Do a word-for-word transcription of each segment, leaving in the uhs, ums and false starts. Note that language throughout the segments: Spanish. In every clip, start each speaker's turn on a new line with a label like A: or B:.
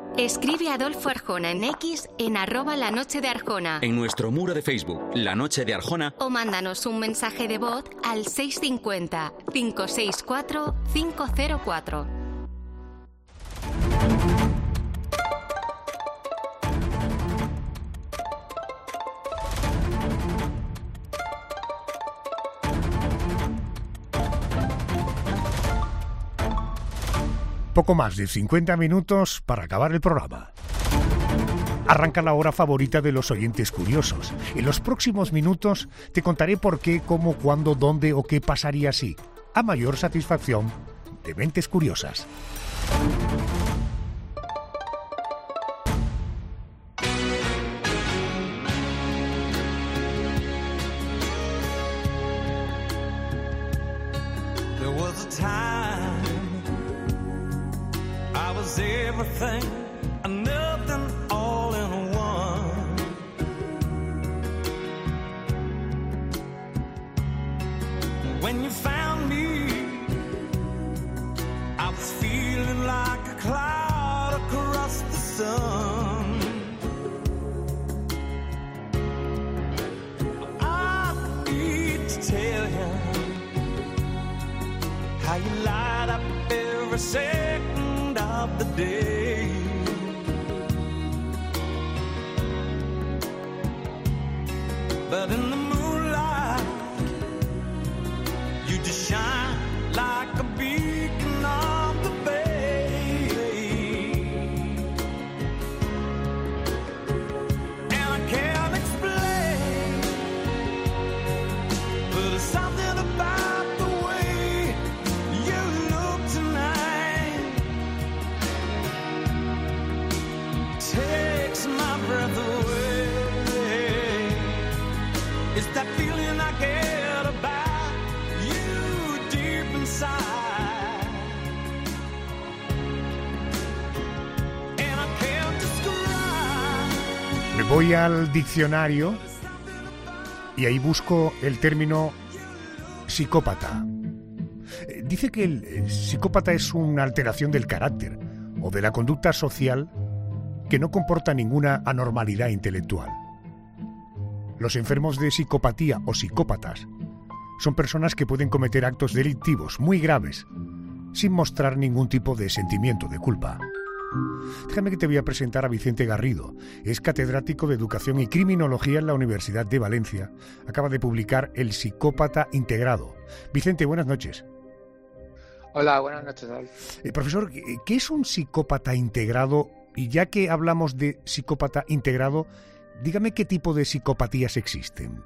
A: Escribe a Adolfo Arjona en X en arroba la noche de Arjona.
B: En nuestro muro de Facebook, La Noche de Arjona.
A: O mándanos un mensaje de voz al seis cinco cero, cinco seis cuatro, cinco cero cuatro.
C: Poco más de cincuenta minutos para acabar el programa. Arranca la hora favorita de los oyentes curiosos. En los próximos minutos te contaré por qué, cómo, cuándo, dónde o qué pasaría si, a mayor satisfacción de mentes curiosas.
D: There was a time I was everything and nothing all in one. When you found me, I was feeling like a cloud across the sun. I need to tell you how you light up every second of the day. But in the moonlight, you just shine like a beacon on the bay. And I can't explain, but there's something about the way you look tonight takes my breath away. It's that feeling I get about you deep inside, and I can't describe.
C: Me voy al diccionario y ahí busco el término psicópata. Eh, Dice que el eh, psicópata es una alteración del carácter o de la conducta social que no comporta ninguna anormalidad intelectual. Los enfermos de psicopatía o psicópatas son personas que pueden cometer actos delictivos muy graves sin mostrar ningún tipo de sentimiento de culpa. Déjame que te voy a presentar a Vicente Garrido. Es catedrático de Educación y Criminología en la Universidad de Valencia. Acaba de publicar El psicópata integrado. Vicente, buenas noches.
E: Hola, buenas noches, David.
C: Eh, profesor, ¿qué es un psicópata integrado? Y ya que hablamos de psicópata integrado, dígame qué tipo de psicopatías existen.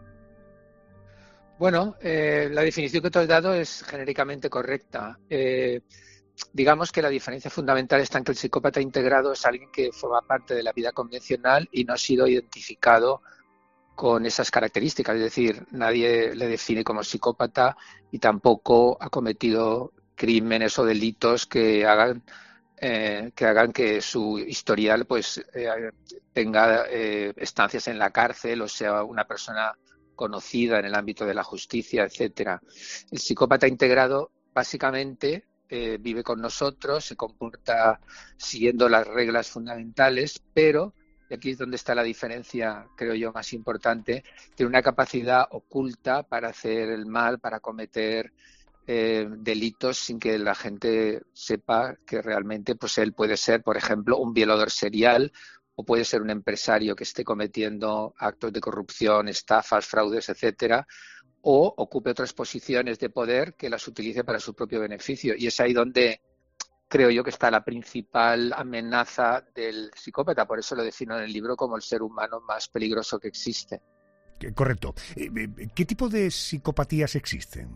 E: Bueno, eh, la definición que tú has dado es genéricamente correcta. Eh, digamos que la diferencia fundamental está en que el psicópata integrado es alguien que forma parte de la vida convencional y no ha sido identificado con esas características. Es decir, nadie le define como psicópata y tampoco ha cometido crímenes o delitos que hagan Eh, que hagan que su historial pues eh, tenga eh, estancias en la cárcel o sea una persona conocida en el ámbito de la justicia, etcétera. El psicópata integrado básicamente eh, vive con nosotros, se comporta siguiendo las reglas fundamentales, pero, y aquí es donde está la diferencia, creo yo, más importante, tiene una capacidad oculta para hacer el mal, para cometer Eh, delitos sin que la gente sepa que realmente pues él puede ser, por ejemplo, un violador serial o puede ser un empresario que esté cometiendo actos de corrupción, estafas, fraudes, etcétera, o ocupe otras posiciones de poder que las utilice para su propio beneficio. Y es ahí donde creo yo que está la principal amenaza del psicópata. Por eso lo defino en el libro como el ser humano más peligroso que existe.
C: Correcto. ¿Qué tipo de psicopatías existen?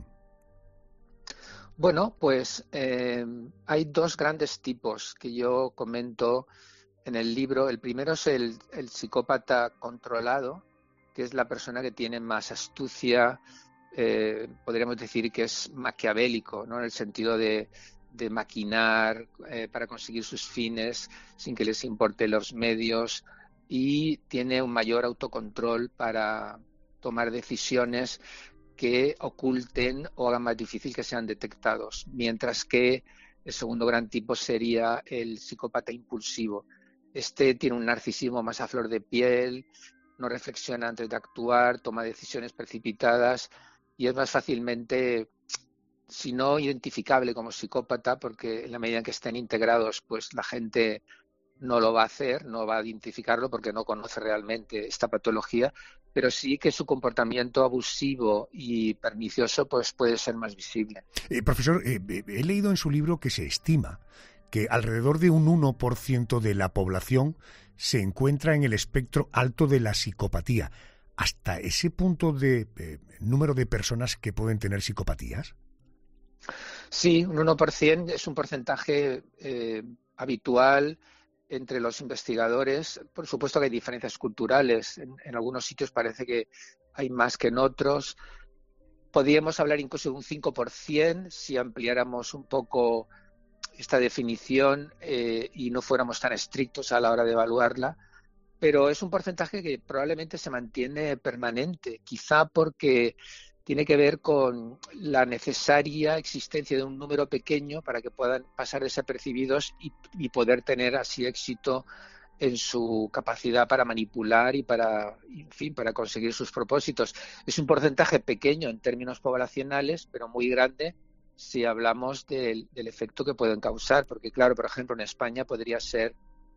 E: Bueno, pues eh, hay dos grandes tipos que yo comento en el libro. El primero es el, el psicópata controlado, que es la persona que tiene más astucia, eh, podríamos decir que es maquiavélico, ¿no? En el sentido de, de maquinar eh, para conseguir sus fines sin que les importe los medios, y tiene un mayor autocontrol para tomar decisiones que oculten o hagan más difícil que sean detectados, mientras que el segundo gran tipo sería el psicópata impulsivo, Este tiene un narcisismo más a flor de piel, no reflexiona antes de actuar, toma decisiones precipitadas y es más fácilmente, si no identificable como psicópata, porque en la medida en que estén integrados, pues la gente no lo va a hacer, no va a identificarlo porque no conoce realmente esta patología, pero sí que su comportamiento abusivo y pernicioso pues puede ser más visible.
C: Eh, profesor, eh, he leído en su libro que se estima que alrededor de un uno por ciento de la población se encuentra en el espectro alto de la psicopatía. ¿Hasta ese punto de eh, número de personas que pueden tener psicopatías?
E: Sí, un uno por ciento es un porcentaje eh, habitual entre los investigadores. Por supuesto que hay diferencias culturales. En, en algunos sitios parece que hay más que en otros. Podríamos hablar incluso de un cinco por ciento si ampliáramos un poco esta definición eh, y no fuéramos tan estrictos a la hora de evaluarla. Pero es un porcentaje que probablemente se mantiene permanente, quizá porque tiene que ver con la necesaria existencia de un número pequeño para que puedan pasar desapercibidos y, y poder tener así éxito en su capacidad para manipular y para, en fin, para conseguir sus propósitos. Es un porcentaje pequeño en términos poblacionales, pero muy grande si hablamos del, del efecto que pueden causar, porque claro, por ejemplo, en España podría ser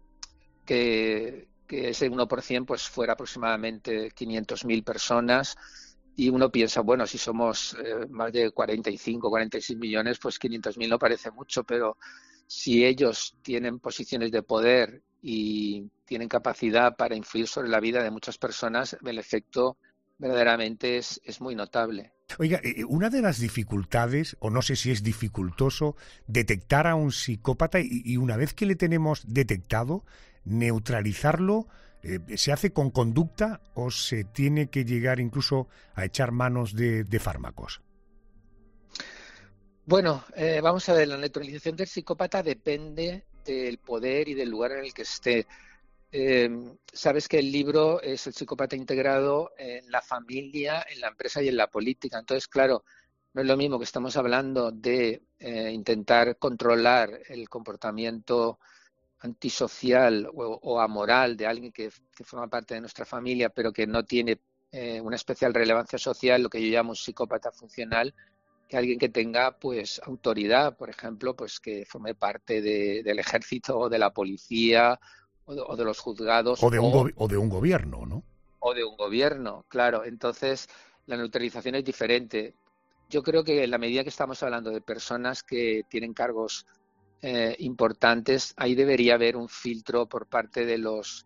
E: que, que ese uno por ciento pues fuera aproximadamente quinientas mil personas. Y uno piensa, bueno, si somos eh, más de cuarenta y cinco, cuarenta y seis millones, pues quinientos mil no parece mucho, pero si ellos tienen posiciones de poder y tienen capacidad para influir sobre la vida de muchas personas, el efecto verdaderamente es, es muy notable.
C: Oiga, una de las dificultades, o no sé si es dificultoso, detectar a un psicópata y, y una vez que le tenemos detectado, neutralizarlo. Eh, ¿Se hace con conducta o se tiene que llegar incluso a echar manos de, de fármacos?
E: Bueno, eh, vamos a ver, la neutralización del psicópata depende del poder y del lugar en el que esté. Eh, sabes que el libro es el psicópata integrado en la familia, en la empresa y en la política. Entonces, claro, no es lo mismo que estamos hablando de eh, intentar controlar el comportamiento antisocial o, o amoral de alguien que, que forma parte de nuestra familia, pero que no tiene eh, una especial relevancia social, lo que yo llamo un psicópata funcional, que alguien que tenga pues autoridad, por ejemplo, pues que forme parte de, del ejército o de la policía o de, o de los juzgados
C: o de, un
E: o,
C: go- o de un gobierno, ¿no?
E: O de un gobierno, claro. Entonces, la neutralización es diferente. Yo creo que en la medida que estamos hablando de personas que tienen cargos Eh, importantes, ahí debería haber un filtro por parte de los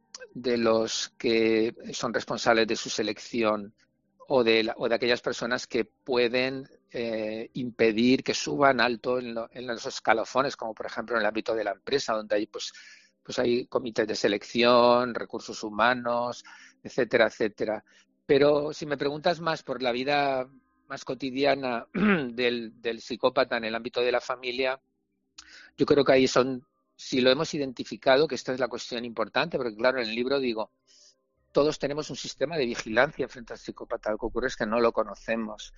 E: de los que son responsables de su selección o de, la, o de aquellas personas que pueden eh, impedir que suban alto en, lo, en los escalafones, como por ejemplo en el ámbito de la empresa, donde hay pues, pues hay comités de selección, recursos humanos, etcétera, etcétera. Pero si me preguntas más por la vida más cotidiana del, del psicópata en el ámbito de la familia, yo creo que ahí son, si lo hemos identificado, que esta es la cuestión importante, porque claro, en el libro digo, todos tenemos un sistema de vigilancia frente al psicópata, lo que ocurre es que no lo conocemos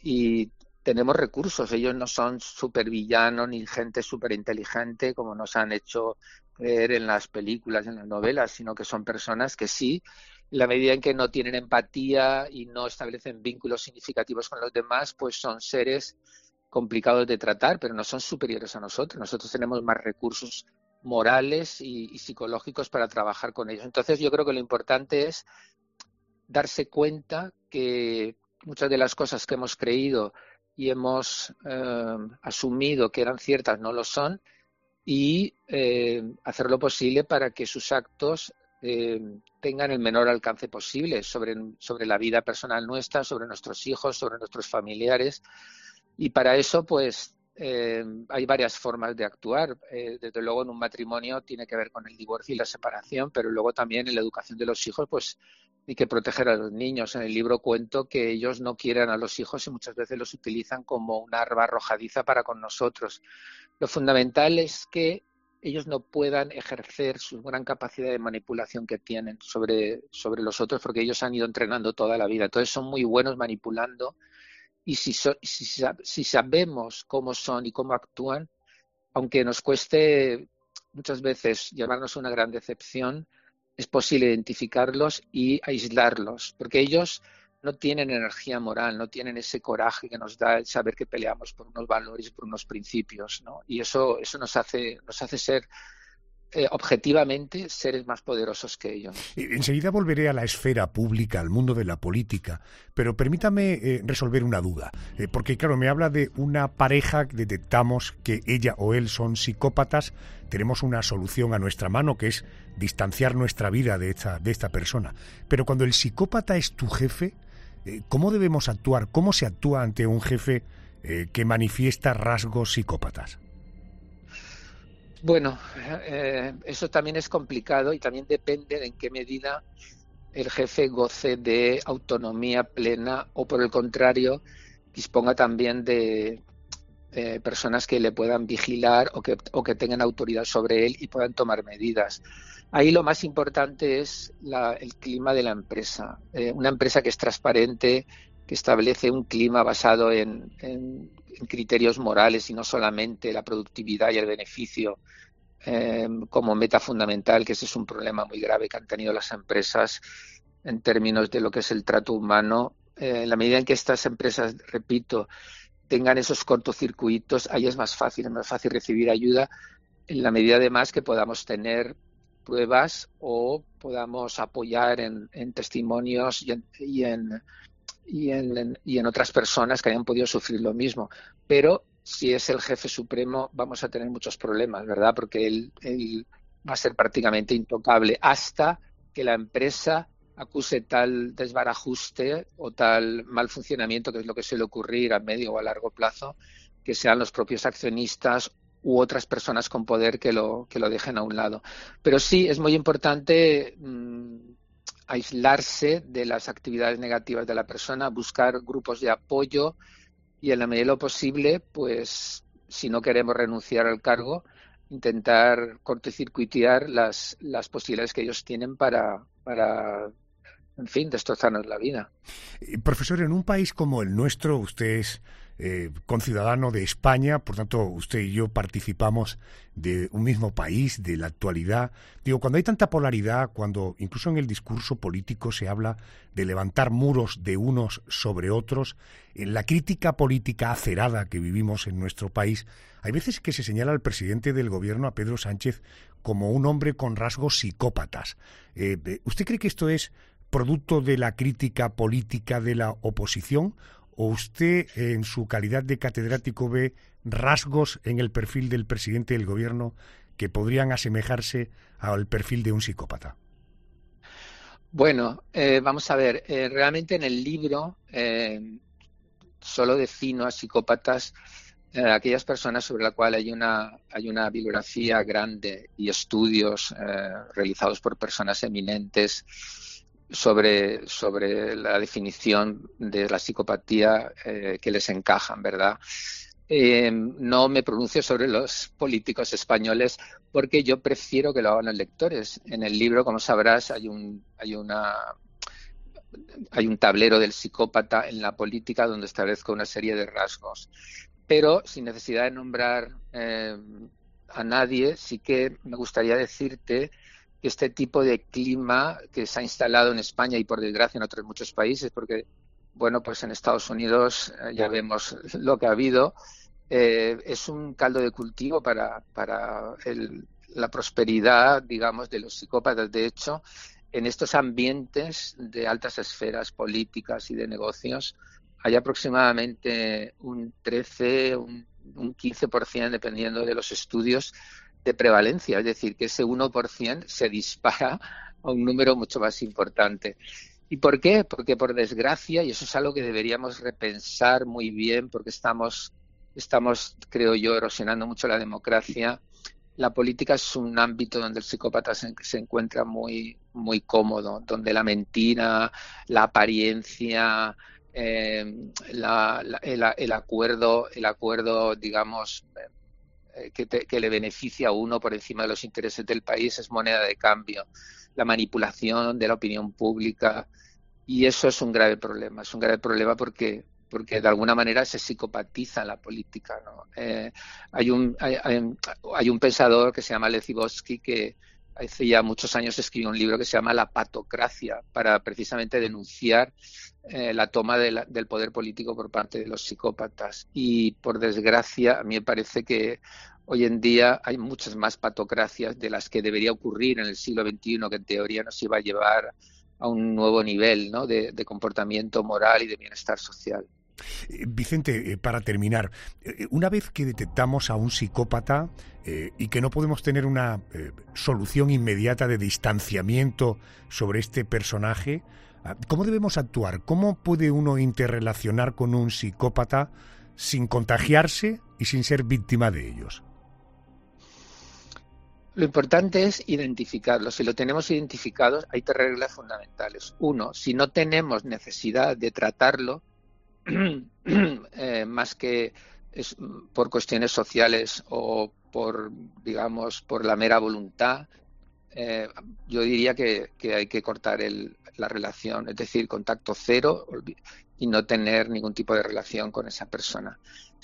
E: y tenemos recursos, ellos no son supervillanos ni gente superinteligente como nos han hecho creer en las películas, en las novelas, sino que son personas que sí, en la medida en que no tienen empatía y no establecen vínculos significativos con los demás, pues son seres complicados de tratar, pero no son superiores a nosotros. Nosotros tenemos más recursos morales y, y psicológicos para trabajar con ellos. Entonces yo creo que lo importante es darse cuenta que muchas de las cosas que hemos creído y hemos eh, asumido que eran ciertas no lo son y eh, hacer lo posible para que sus actos eh, tengan el menor alcance posible sobre, sobre la vida personal nuestra, sobre nuestros hijos, sobre nuestros familiares. Y para eso, pues, eh, hay varias formas de actuar. Eh, desde luego, en un matrimonio tiene que ver con el divorcio y la separación, pero luego también en la educación de los hijos, pues, hay que proteger a los niños. En el libro cuento que ellos no quieren a los hijos y muchas veces los utilizan como una arma arrojadiza para con nosotros. Lo fundamental es que ellos no puedan ejercer su gran capacidad de manipulación que tienen sobre, sobre los otros, porque ellos han ido entrenando toda la vida. Entonces, son muy buenos manipulando. Y si, so, si, si sabemos cómo son y cómo actúan, aunque nos cueste muchas veces llevarnos a una gran decepción, es posible identificarlos y aislarlos, porque ellos no tienen energía moral, no tienen ese coraje que nos da el saber que peleamos por unos valores, por unos principios, ¿no? Y eso, eso nos hace, nos hace ser eh, objetivamente seres más poderosos que ellos.
C: Enseguida volveré a la esfera pública, al mundo de la política, pero permítame eh, resolver una duda, eh, porque claro, me habla de una pareja, detectamos que ella o él son psicópatas, tenemos una solución a nuestra mano, que es distanciar nuestra vida de esta, de esta persona, pero cuando el psicópata es tu jefe, eh, ¿cómo debemos actuar? ¿Cómo se actúa ante un jefe eh, que manifiesta rasgos psicópatas?
E: Bueno, eh, eso también es complicado y también depende de en qué medida el jefe goce de autonomía plena o, por el contrario, disponga también de eh, personas que le puedan vigilar o que, o que tengan autoridad sobre él y puedan tomar medidas. Ahí lo más importante es la, el clima de la empresa. Eh, una empresa que es transparente, que establece un clima basado en, en, en criterios morales y no solamente la productividad y el beneficio eh, como meta fundamental, que ese es un problema muy grave que han tenido las empresas en términos de lo que es el trato humano. Eh, en la medida en que estas empresas, repito, tengan esos cortocircuitos, ahí es más fácil, es más fácil recibir ayuda, en la medida además que podamos tener pruebas o podamos apoyar en, en testimonios y en, y en Y en, y en otras personas que hayan podido sufrir lo mismo. Pero si es el jefe supremo vamos a tener muchos problemas, ¿verdad? Porque él, él va a ser prácticamente intocable hasta que la empresa acuse tal desbarajuste o tal mal funcionamiento, que es lo que suele ocurrir a medio o a largo plazo, que sean los propios accionistas u otras personas con poder que lo, que lo dejen a un lado. Pero sí, es muy importante mmm, aislarse de las actividades negativas de la persona, buscar grupos de apoyo y en la medida de lo posible, pues si no queremos renunciar al cargo, intentar cortocircuitear las, las posibilidades que ellos tienen para, para, en fin, destrozarnos la vida.
C: Profesor, en un país como el nuestro, usted es eh, conciudadano de España, por tanto usted y yo participamos de un mismo país, de la actualidad. Digo, cuando hay tanta polaridad, cuando incluso en el discurso político se habla de levantar muros de unos sobre otros, en la crítica política acerada que vivimos en nuestro país, hay veces que se señala al presidente del gobierno, a Pedro Sánchez, como un hombre con rasgos psicópatas. Eh, ¿Usted cree que esto es producto de la crítica política de la oposición, o usted en su calidad de catedrático ve rasgos en el perfil del presidente del gobierno que podrían asemejarse al perfil de un psicópata?
E: Bueno, eh, vamos a ver, eh, realmente en el libro eh, solo defino a psicópatas eh, aquellas personas sobre las cuales hay una, hay una bibliografía grande y estudios eh, realizados por personas eminentes sobre, sobre la definición de la psicopatía eh, que les encajan, ¿verdad? Eh, no me pronuncio sobre los políticos españoles porque yo prefiero que lo hagan los lectores. En el libro, como sabrás, hay un, hay una, hay un tablero del psicópata en la política donde establezco una serie de rasgos. Pero sin necesidad de nombrar eh, a nadie, sí que me gustaría decirte que este tipo de clima que se ha instalado en España y por desgracia en otros muchos países, porque bueno, pues en Estados Unidos eh, ya vemos lo que ha habido, eh, es un caldo de cultivo para, para el, la prosperidad, digamos, de los psicópatas. De hecho, en estos ambientes de altas esferas políticas y de negocios hay aproximadamente un trece, un, un quince por ciento, dependiendo de los estudios, de prevalencia, es decir, que ese uno por ciento se dispara a un número mucho más importante. ¿Y por qué? Porque por desgracia, y eso es algo que deberíamos repensar muy bien, porque estamos, estamos, creo yo, erosionando mucho la democracia, la política es un ámbito donde el psicópata se, se encuentra muy, muy cómodo, donde la mentira, la apariencia, eh, la, la, el, el acuerdo, el acuerdo, digamos, Que, te, que le beneficia a uno por encima de los intereses del país es moneda de cambio, la manipulación de la opinión pública, y eso es un grave problema, es un grave problema porque, porque de alguna manera se psicopatiza la política, ¿no? Eh, hay, un, hay, hay, hay un pensador que se llama Lev Vygotsky que hace ya muchos años escribió un libro que se llama La patocracia, para precisamente denunciar eh, la toma de la, del poder político por parte de los psicópatas. Y por desgracia, a mí me parece que hoy en día hay muchas más patocracias de las que debería ocurrir en el siglo veintiuno, que en teoría nos iba a llevar a un nuevo nivel, ¿no?, de, de comportamiento moral y de bienestar social.
C: Vicente, eh, para terminar, eh, una vez que detectamos a un psicópata eh, y que no podemos tener una eh, solución inmediata de distanciamiento sobre este personaje, ¿cómo debemos actuar? ¿Cómo puede uno interrelacionar con un psicópata sin contagiarse y sin ser víctima de ellos?
E: Lo importante es identificarlo. Si lo tenemos identificado, hay tres reglas fundamentales. Uno, si no tenemos necesidad de tratarlo, eh, más que es por cuestiones sociales o por, digamos, por la mera voluntad, eh, yo diría que, que hay que cortar el, la relación, es decir, contacto cero y no tener ningún tipo de relación con esa persona.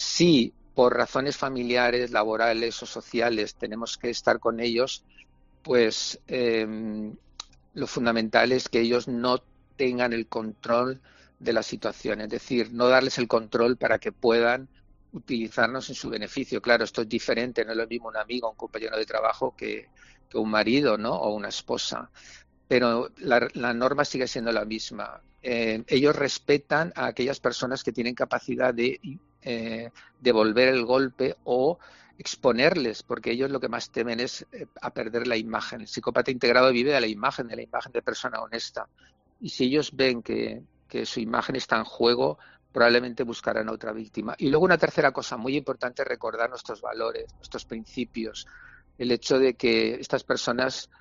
E: Si por razones familiares, laborales o sociales tenemos que estar con ellos, pues eh, lo fundamental es que ellos no tengan el control de la situación, es decir, no darles el control para que puedan utilizarnos en su beneficio. Claro, esto es diferente, no es lo mismo un amigo, un compañero de trabajo que, que un marido, ¿no?, o una esposa, pero la, la norma sigue siendo la misma. Eh, ellos respetan a aquellas personas que tienen capacidad de eh, devolver el golpe o exponerles, porque ellos lo que más temen es eh, a perder la imagen. El psicópata integrado vive de la imagen, de la imagen de persona honesta, y si ellos ven que que su imagen está en juego, probablemente buscarán a otra víctima. Y luego una tercera cosa muy importante es recordar nuestros valores, nuestros principios, el hecho de que estas personas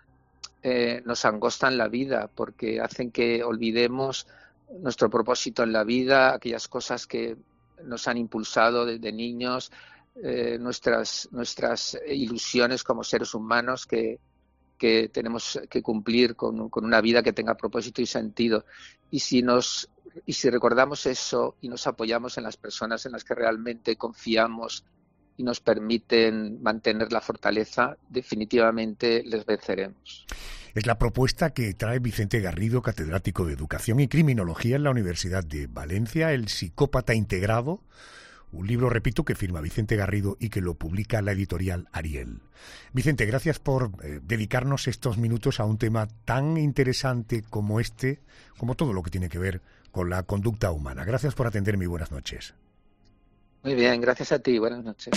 E: eh, nos angostan la vida porque hacen que olvidemos nuestro propósito en la vida, aquellas cosas que nos han impulsado desde niños, eh, nuestras, nuestras ilusiones como seres humanos que que tenemos que cumplir con, con una vida que tenga propósito y sentido. Y si nos y si recordamos eso y nos apoyamos en las personas en las que realmente confiamos y nos permiten mantener la fortaleza, definitivamente les venceremos.
C: Es la propuesta que trae Vicente Garrido, catedrático de Educación y Criminología en la Universidad de Valencia, El psicópata integrado. Un libro, repito, que firma Vicente Garrido y que lo publica la editorial Ariel. Vicente, gracias por eh, dedicarnos estos minutos a un tema tan interesante como este, como todo lo que tiene que ver con la conducta humana. Gracias por atenderme y buenas noches.
E: Muy bien, gracias a ti. Buenas noches.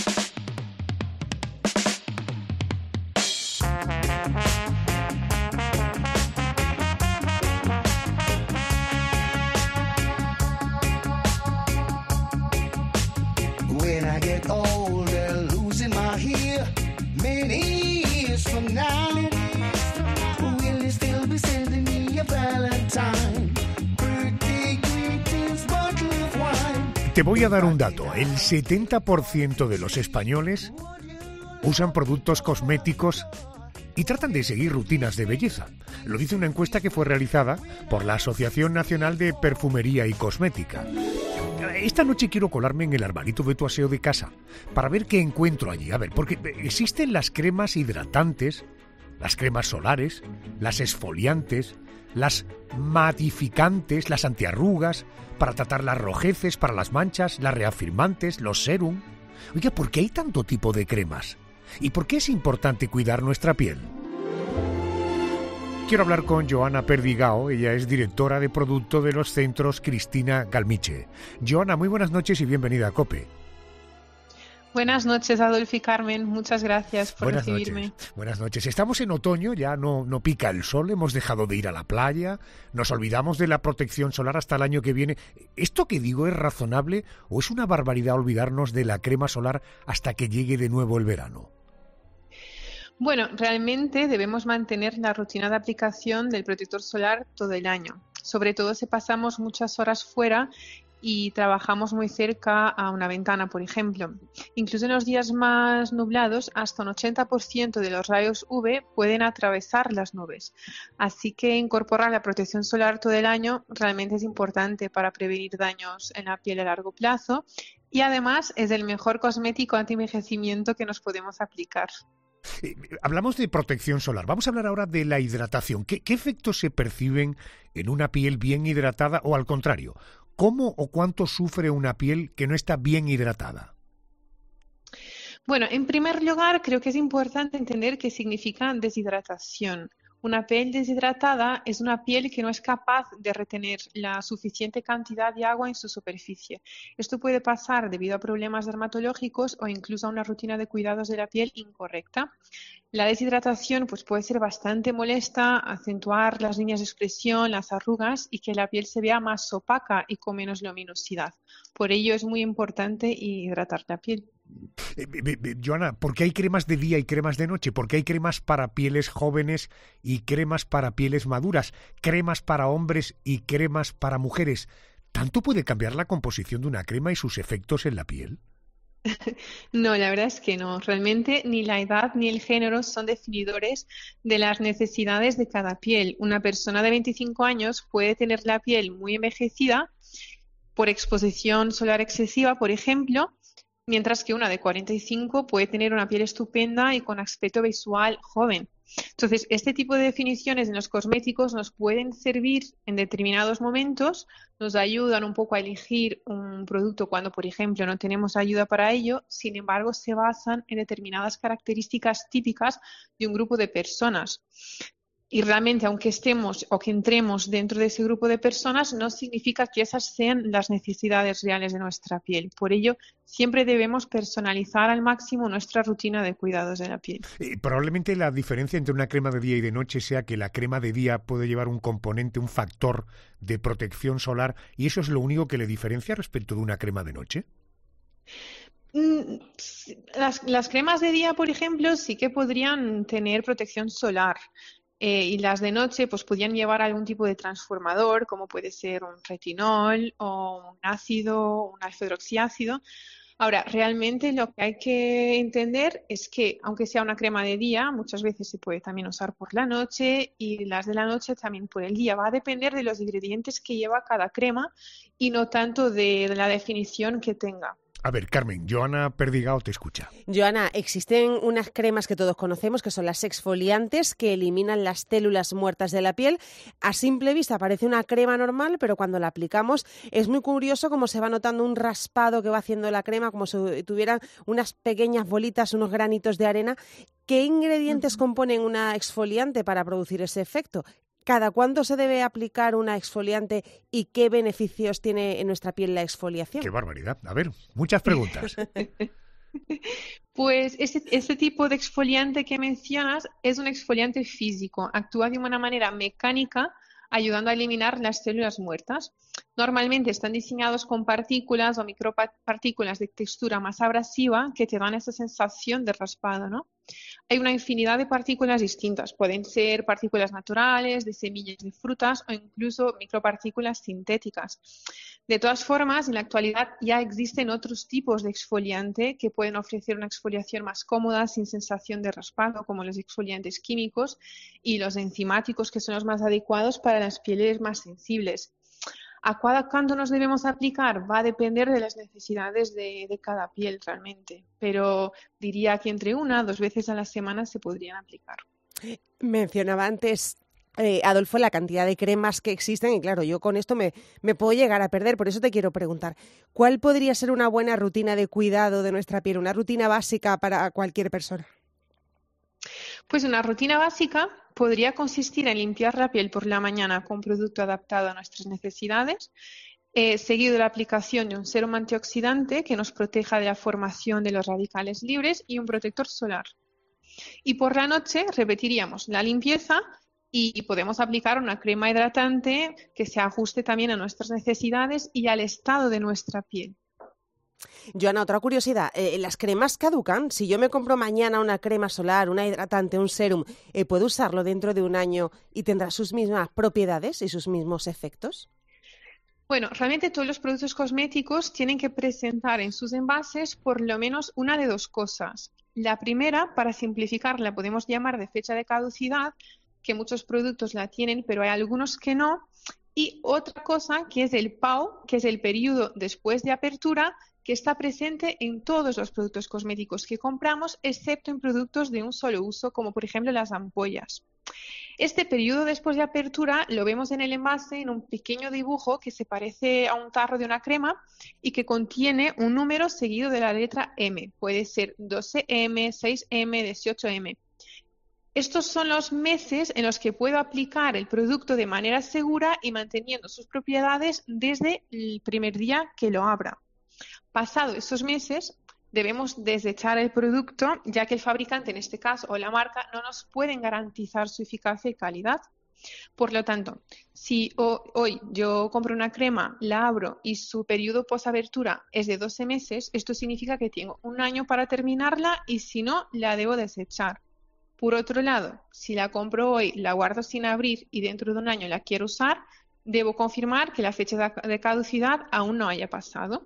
F: When I get older, losing my hair, many years from now, will you still be sending me a Valentine? Birthday greetings, bottle of wine.
C: Te voy a dar un dato. El setenta por ciento de los españoles usan productos cosméticos y tratan de seguir rutinas de belleza. Lo dice una encuesta que fue realizada por la Asociación Nacional de Perfumería y Cosmética. Esta noche quiero colarme en el armarito de tu aseo de casa para ver qué encuentro allí. A ver, porque existen las cremas hidratantes, las cremas solares, las exfoliantes, las matificantes, las antiarrugas, para tratar las rojeces, para las manchas, las reafirmantes, los serum. Oiga, ¿por qué hay tanto tipo de cremas? ¿Y por qué es importante cuidar nuestra piel? Quiero hablar con Joana Perdigao, ella es directora de producto de los centros Cristina Galmiche. Joana, muy buenas noches y bienvenida a COPE.
G: Buenas noches, Adolfo y Carmen, muchas gracias por
C: buenas
G: recibirme.
C: Noches. Buenas noches, estamos en otoño, ya no, no pica el sol, hemos dejado de ir a la playa, nos olvidamos de la protección solar hasta el año que viene. ¿Esto que digo es razonable o es una barbaridad olvidarnos de la crema solar hasta que llegue de nuevo el verano?
G: Bueno, realmente debemos mantener la rutina de aplicación del protector solar todo el año, sobre todo si pasamos muchas horas fuera y trabajamos muy cerca a una ventana, por ejemplo. Incluso en los días más nublados, hasta un ochenta por ciento de los rayos U V pueden atravesar las nubes. Así que incorporar la protección solar todo el año realmente es importante para prevenir daños en la piel a largo plazo y además es el mejor cosmético anti-envejecimiento que nos podemos aplicar.
C: Eh, hablamos de protección solar. Vamos a hablar ahora de la hidratación. ¿Qué, qué efectos se perciben en una piel bien hidratada o al contrario? ¿Cómo o cuánto sufre una piel que no está bien hidratada?
G: Bueno, en primer lugar, creo que es importante entender qué significa deshidratación. Una piel deshidratada es una piel que no es capaz de retener la suficiente cantidad de agua en su superficie. Esto puede pasar debido a problemas dermatológicos o incluso a una rutina de cuidados de la piel incorrecta. La deshidratación pues, puede ser bastante molesta, acentuar las líneas de expresión, las arrugas y que la piel se vea más opaca y con menos luminosidad. Por ello es muy importante hidratar la piel.
C: Eh, eh, eh, Joana, ¿por qué hay cremas de día y cremas de noche? ¿Por qué hay cremas para pieles jóvenes y cremas para pieles maduras? ¿Cremas para hombres y cremas para mujeres? ¿Tanto puede cambiar la composición de una crema y sus efectos en la piel?
G: No, la verdad es que no. Realmente ni la edad ni el género son definidores de las necesidades de cada piel. Una persona de veinticinco años puede tener la piel muy envejecida por exposición solar excesiva, por ejemplo, mientras que una de cuarenta y cinco puede tener una piel estupenda y con aspecto visual joven. Entonces, este tipo de definiciones en los cosméticos nos pueden servir en determinados momentos, nos ayudan un poco a elegir un producto cuando, por ejemplo, no tenemos ayuda para ello, sin embargo, se basan en determinadas características típicas de un grupo de personas. Y realmente, aunque estemos o que entremos dentro de ese grupo de personas, no significa que esas sean las necesidades reales de nuestra piel. Por ello, siempre debemos personalizar al máximo nuestra rutina de cuidados de la piel.
C: Eh, probablemente la diferencia entre una crema de día y de noche sea que la crema de día puede llevar un componente, un factor de protección solar, y eso es lo único que le diferencia respecto de una crema de noche.
G: Las, las cremas de día, por ejemplo, sí que podrían tener protección solar. Eh, y las de noche pues podían llevar algún tipo de transformador, como puede ser un retinol o un ácido, un alfa-hidroxiácido. Ahora, realmente lo que hay que entender es que, aunque sea una crema de día, muchas veces se puede también usar por la noche y las de la noche también por el día. Va a depender de los ingredientes que lleva cada crema y no tanto de la definición que tenga.
C: A ver, Carmen, Joana Perdigao te escucha.
H: Joana, existen unas cremas que todos conocemos, que son las exfoliantes, que eliminan las células muertas de la piel. A simple vista parece una crema normal, pero cuando la aplicamos es muy curioso cómo se va notando un raspado que va haciendo la crema, como si tuvieran unas pequeñas bolitas, unos granitos de arena. ¿Qué ingredientes componen una exfoliante para producir ese efecto? ¿Cada cuánto se debe aplicar una exfoliante y qué beneficios tiene en nuestra piel la exfoliación?
C: ¡Qué barbaridad! A ver, muchas preguntas.
G: Pues este, este tipo de exfoliante que mencionas es un exfoliante físico. Actúa de una manera mecánica, ayudando a eliminar las células muertas. Normalmente están diseñados con partículas o micropartículas de textura más abrasiva que te dan esa sensación de raspado, ¿no? Hay una infinidad de partículas distintas. Pueden ser partículas naturales, de semillas de frutas o incluso micropartículas sintéticas. De todas formas, en la actualidad ya existen otros tipos de exfoliante que pueden ofrecer una exfoliación más cómoda, sin sensación de raspado, como los exfoliantes químicos y los enzimáticos, que son los más adecuados para las pieles más sensibles. ¿A cuánto nos debemos aplicar? Va a depender de las necesidades de, de cada piel realmente, pero diría que entre una o dos veces a la semana se podrían aplicar.
H: Mencionaba antes, eh, Adolfo, la cantidad de cremas que existen y claro, yo con esto me, me puedo llegar a perder, por eso te quiero preguntar, ¿cuál podría ser una buena rutina de cuidado de nuestra piel, una rutina básica para cualquier persona?
G: Pues una rutina básica podría consistir en limpiar la piel por la mañana con producto adaptado a nuestras necesidades, eh, seguido de la aplicación de un sérum antioxidante que nos proteja de la formación de los radicales libres y un protector solar. Y por la noche repetiríamos la limpieza y podemos aplicar una crema hidratante que se ajuste también a nuestras necesidades y al estado de nuestra piel.
H: Joana, otra curiosidad, eh, ¿las cremas caducan? Si yo me compro mañana una crema solar, una hidratante, un sérum, eh, ¿puedo usarlo dentro de un año y tendrá sus mismas propiedades y sus mismos efectos?
G: Bueno, realmente todos los productos cosméticos tienen que presentar en sus envases por lo menos una de dos cosas. La primera, para simplificar, la podemos llamar de fecha de caducidad, que muchos productos la tienen, pero hay algunos que no. Y otra cosa que es el P A U, que es el periodo después de apertura, que está presente en todos los productos cosméticos que compramos, excepto en productos de un solo uso, como por ejemplo las ampollas. Este periodo después de apertura lo vemos en el envase en un pequeño dibujo que se parece a un tarro de una crema y que contiene un número seguido de la letra M. Puede ser doce eme, seis eme, dieciocho eme. Estos son los meses en los que puedo aplicar el producto de manera segura y manteniendo sus propiedades desde el primer día que lo abra. Pasado esos meses, debemos desechar el producto, ya que el fabricante, en este caso, o la marca, no nos pueden garantizar su eficacia y calidad. Por lo tanto, si o, hoy yo compro una crema, la abro y su periodo post-abertura es de doce meses, esto significa que tengo un año para terminarla y si no, la debo desechar. Por otro lado, si la compro hoy, la guardo sin abrir y dentro de un año la quiero usar, debo confirmar que la fecha de caducidad aún no haya pasado.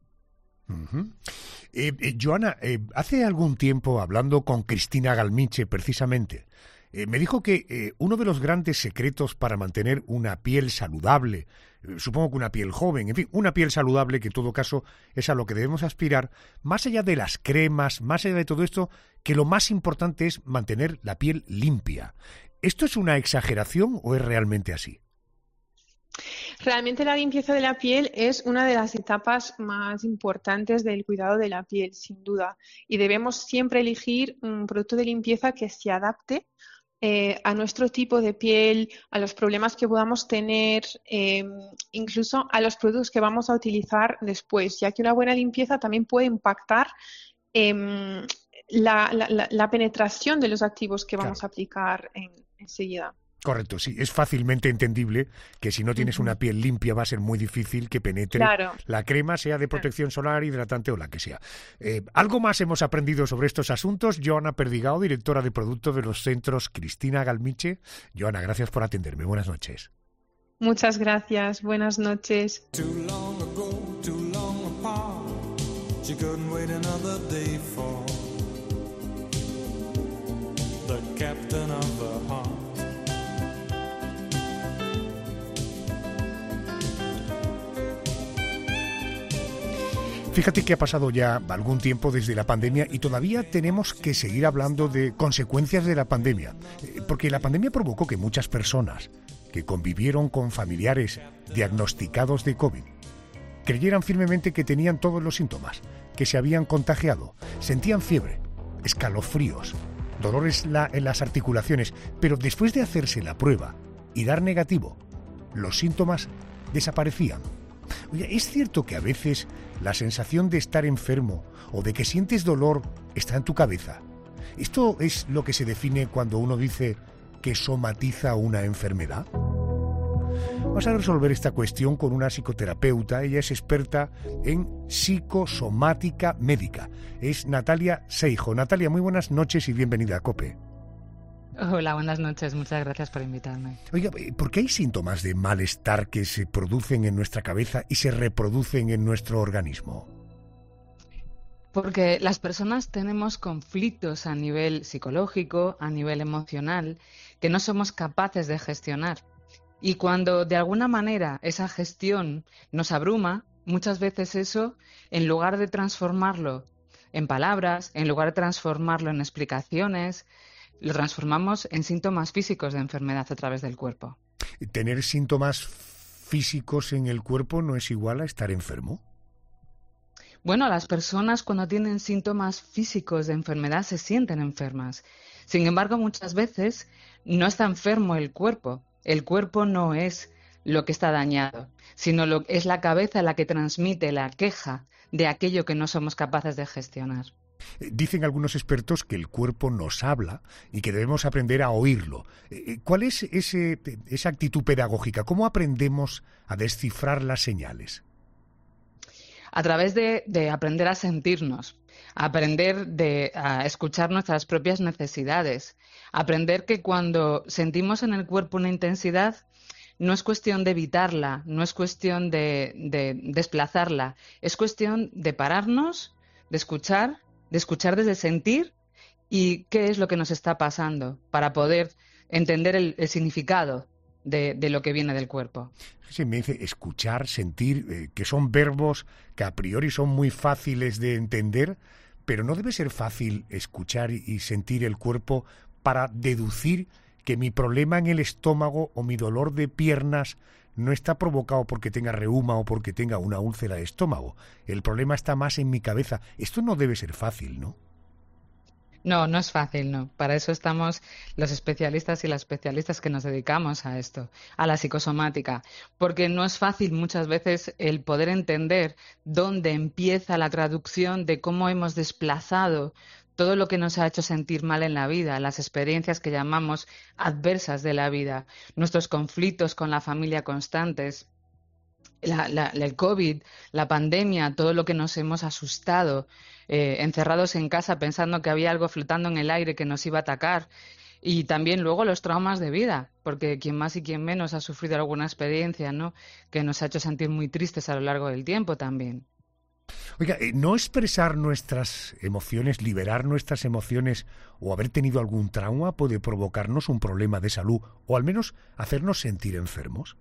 C: Uh-huh. Eh, eh, Joana, eh, hace algún tiempo, hablando con Cristina Galmiche, precisamente, eh, me dijo que eh, uno de los grandes secretos para mantener una piel saludable, eh, supongo que una piel joven, en fin, una piel saludable, que en todo caso es a lo que debemos aspirar, más allá de las cremas, más allá de todo esto, que lo más importante es mantener la piel limpia. ¿Esto es una exageración o es realmente así?
G: Realmente la limpieza de la piel es una de las etapas más importantes del cuidado de la piel, sin duda. Y debemos siempre elegir un producto de limpieza que se adapte eh, a nuestro tipo de piel, a los problemas que podamos tener, eh, incluso a los productos que vamos a utilizar después, ya que una buena limpieza también puede impactar eh, la, la, la penetración de los activos que vamos claro. a aplicar en, enseguida.
C: Correcto, sí, es fácilmente entendible que si no tienes uh-huh. una piel limpia va a ser muy difícil que penetre
G: claro.
C: la crema, sea de protección solar, hidratante o la que sea. Eh, algo más hemos aprendido sobre estos asuntos. Joana Perdigao, directora de producto de los centros Cristina Galmiche. Joana, gracias por atenderme. Buenas noches.
G: Muchas gracias. Buenas noches.
C: Fíjate que ha pasado ya algún tiempo desde la pandemia y todavía tenemos que seguir hablando de consecuencias de la pandemia, porque la pandemia provocó que muchas personas que convivieron con familiares diagnosticados de COVID creyeran firmemente que tenían todos los síntomas, que se habían contagiado, sentían fiebre, escalofríos, dolores la, en las articulaciones, pero después de hacerse la prueba y dar negativo, los síntomas desaparecían. Oye, ¿es cierto que a veces la sensación de estar enfermo o de que sientes dolor está en tu cabeza? ¿Esto es lo que se define cuando uno dice que somatiza una enfermedad? Vamos a resolver esta cuestión con una psicoterapeuta. Ella es experta en psicosomática médica. Es Natalia Seijo. Natalia, muy buenas noches y bienvenida a COPE.
I: Hola, buenas noches. Muchas gracias por invitarme.
C: Oiga, ¿por qué hay síntomas de malestar que se producen en nuestra cabeza y se reproducen en nuestro organismo?
I: Porque las personas tenemos conflictos a nivel psicológico, a nivel emocional, que no somos capaces de gestionar. Y cuando de alguna manera esa gestión nos abruma, muchas veces eso, en lugar de transformarlo en palabras, en lugar de transformarlo en explicaciones, lo transformamos en síntomas físicos de enfermedad a través del cuerpo.
C: ¿Tener síntomas físicos en el cuerpo no es igual a estar enfermo?
I: Bueno, las personas cuando tienen síntomas físicos de enfermedad se sienten enfermas. Sin embargo, muchas veces no está enfermo el cuerpo. El cuerpo no es lo que está dañado, sino lo, es la cabeza la que transmite la queja de aquello que no somos capaces de gestionar.
C: Dicen algunos expertos que el cuerpo nos habla y que debemos aprender a oírlo. ¿Cuál es ese, esa actitud pedagógica? ¿Cómo aprendemos a descifrar las señales?
I: A través de, de aprender a sentirnos, aprender de, a escuchar nuestras propias necesidades, aprender que cuando sentimos en el cuerpo una intensidad, no es cuestión de evitarla, no es cuestión de, de desplazarla, es cuestión de pararnos, de escuchar, de escuchar desde sentir y qué es lo que nos está pasando para poder entender el, el significado de, de lo que viene del cuerpo.
C: Sí, me dice escuchar, sentir, eh, que son verbos que a priori son muy fáciles de entender, pero no debe ser fácil escuchar y, y sentir el cuerpo para deducir que mi problema en el estómago o mi dolor de piernas no está provocado porque tenga reuma o porque tenga una úlcera de estómago. El problema está más en mi cabeza. Esto no debe ser fácil, ¿no?
I: No, no es fácil, no. Para eso estamos los especialistas y las especialistas que nos dedicamos a esto, a la psicosomática, porque no es fácil muchas veces el poder entender dónde empieza la traducción de cómo hemos desplazado todo lo que nos ha hecho sentir mal en la vida, las experiencias que llamamos adversas de la vida, nuestros conflictos con la familia constantes, la, la, el COVID, la pandemia, todo lo que nos hemos asustado, eh, encerrados en casa pensando que había algo flotando en el aire que nos iba a atacar. Y también luego los traumas de vida, porque quien más y quien menos ha sufrido alguna experiencia, ¿no?, que nos ha hecho sentir muy tristes a lo largo del tiempo también.
C: Oiga, eh, no expresar nuestras emociones, liberar nuestras emociones o haber tenido algún trauma puede provocarnos un problema de salud o al menos hacernos sentir enfermos.